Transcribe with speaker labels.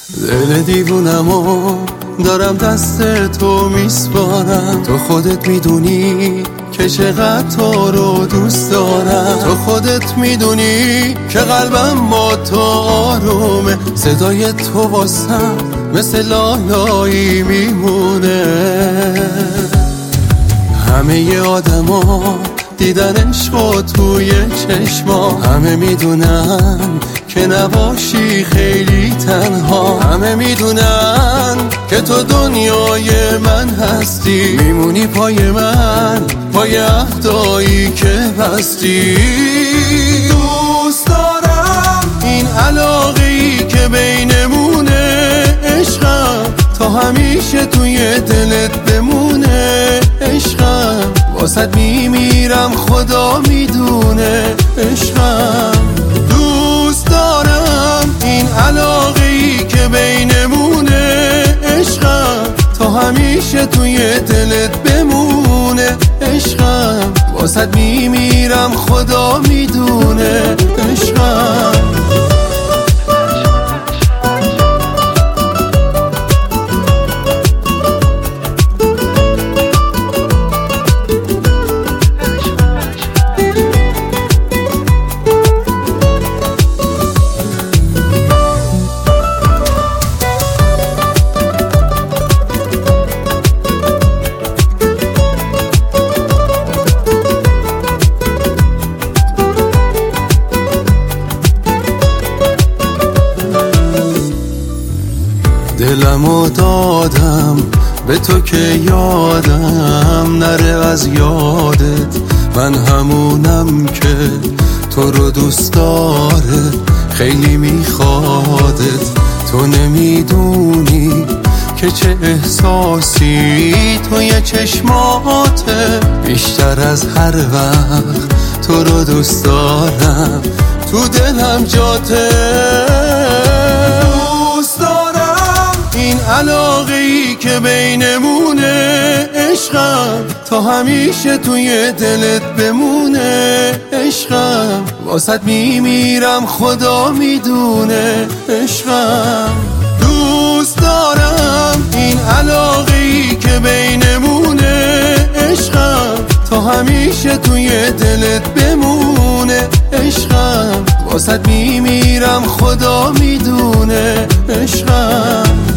Speaker 1: دل دیوونمو دارم دست تو میسپارم، تو خودت میدونی که چقدر تو رو دوست دارم، تو خودت میدونی که قلبم با تو آرومه، صدای تو واسم مثل لالایی میمونه. همه آدما دیدن عشقو توی چشما، همه میدونن که نباشی خیلی تنها، همه میدونن که تو دنیای من هستی، میمونی پای من، پای عهدایی که بستی. دوست دارم این علاقه‌ای که بینمونه، عشقم تا همیشه توی دلت بمونه، عشقم واسط میمیرم خدا میدونه، عشقم. دوست دارم این علاقه‌ای که بینمونه، عشقم تا همیشه توی دلت بمونه، عشقم واسط میمیرم خدا میدونه، عشقم. دلمو دادم به تو که یادم نره از یادت، من همونم که تو رو دوست داره، خیلی میخوادت، تو نمیدونی که چه احساسی توی چشماته، بیشتر از هر وقت تو رو دوست دارم، تو دلم جاته. این علاقه‌ای که بینمونه، عشقم تا همیشه توی دلت بمونه، عشقم واسط میمیرم خدا میدونه، عشقم. دوست دارم این علاقه‌ای که بینمونه، عشقم تا همیشه توی دلت بمونه، عشقم واسط میمیرم خدا میدونه، عشقم.